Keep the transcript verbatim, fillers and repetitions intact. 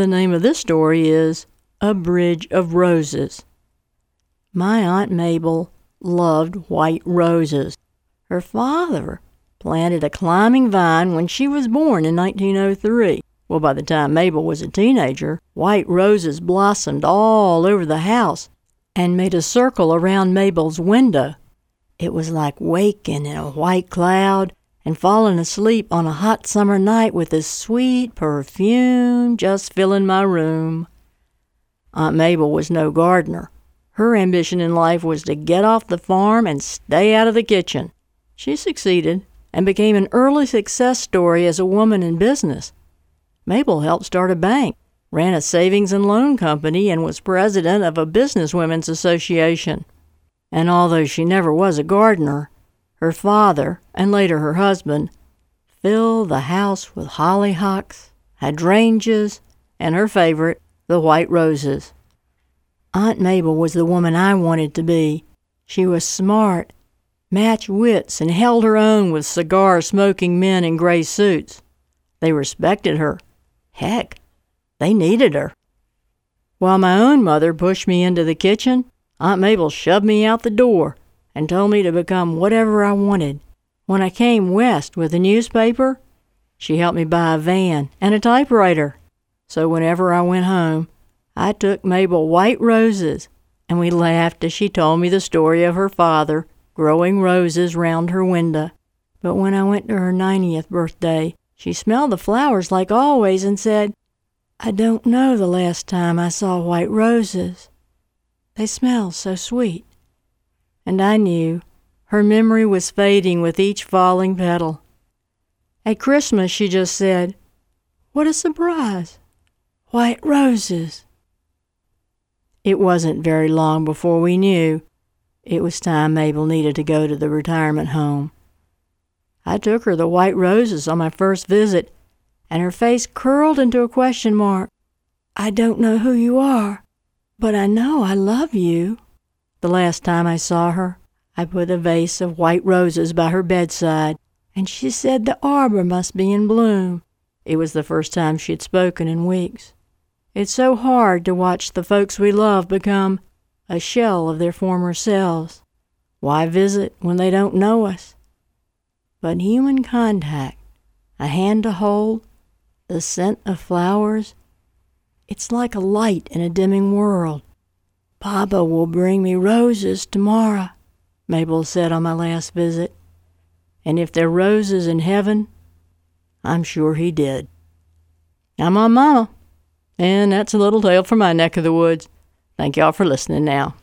The name of this story is A Bridge of Roses. My Aunt Mabel loved white roses. Her father planted a climbing vine when she was born in nineteen oh three. Well, by the time Mabel was a teenager, white roses blossomed all over the house and made a circle around Mabel's window. It was like waking in a white cloud and falling asleep on a hot summer night with a sweet perfume just filling my room. Aunt Mabel was no gardener. Her ambition in life was to get off the farm and stay out of the kitchen. She succeeded and became an early success story as a woman in business. Mabel helped start a bank, ran a savings and loan company, and was president of a businesswomen's association. And although she never was a gardener, her father, and later her husband, filled the house with hollyhocks, hydrangeas, and her favorite, the white roses. Aunt Mabel was the woman I wanted to be. She was smart, matched wits, and held her own with cigar-smoking men in gray suits. They respected her. Heck, they needed her. While my own mother pushed me into the kitchen, Aunt Mabel shoved me out the door and told me to become whatever I wanted. When I came west with a newspaper, she helped me buy a van and a typewriter. So whenever I went home, I took Mabel white roses, and we laughed as she told me the story of her father growing roses round her window. But when I went to her ninetieth birthday, she smelled the flowers like always and said, "I don't know the last time I saw white roses. They smell so sweet." And I knew her memory was fading with each falling petal. At Christmas, she just said, "What a surprise! White roses." It wasn't very long before we knew it was time Mabel needed to go to the retirement home. I took her the white roses on my first visit, and her face curled into a question mark. "I don't know who you are, but I know I love you." The last time I saw her, I put a vase of white roses by her bedside, and she said the arbor must be in bloom. It was the first time she'd spoken in weeks. It's so hard to watch the folks we love become a shell of their former selves. Why visit when they don't know us? But human contact, a hand to hold, the scent of flowers, it's like a light in a dimming world. "Papa will bring me roses tomorrow," Mabel said on my last visit. And if there are roses in heaven, I'm sure he did. I'm Aunt Mama, and that's a little tale from my neck of the woods. Thank y'all for listening now.